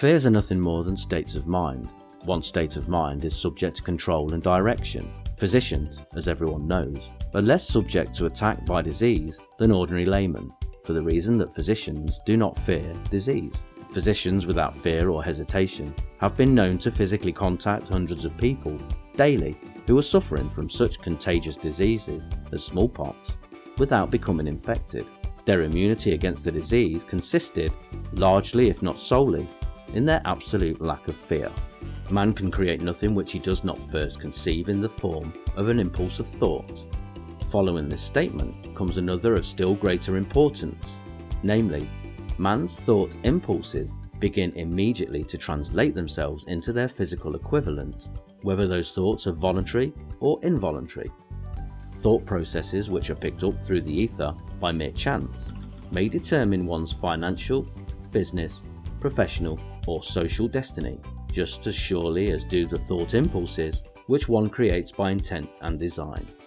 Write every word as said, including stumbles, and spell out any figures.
Fears are nothing more than states of mind. One state of mind is subject to control and direction. Physicians, as everyone knows, are less subject to attack by disease than ordinary laymen, for the reason that physicians do not fear disease. Physicians without fear or hesitation have been known to physically contact hundreds of people daily who are suffering from such contagious diseases as smallpox without becoming infected. Their immunity against the disease consisted, largely if not solely, in their absolute lack of fear. Man can create nothing which he does not first conceive in the form of an impulse of thought. Following this statement comes another of still greater importance, namely, man's thought impulses begin immediately to translate themselves into their physical equivalent, whether those thoughts are voluntary or involuntary. Thought processes which are picked up through the ether by mere chance may determine one's financial, business, professional or social destiny, just as surely as do the thought impulses which one creates by intent and design.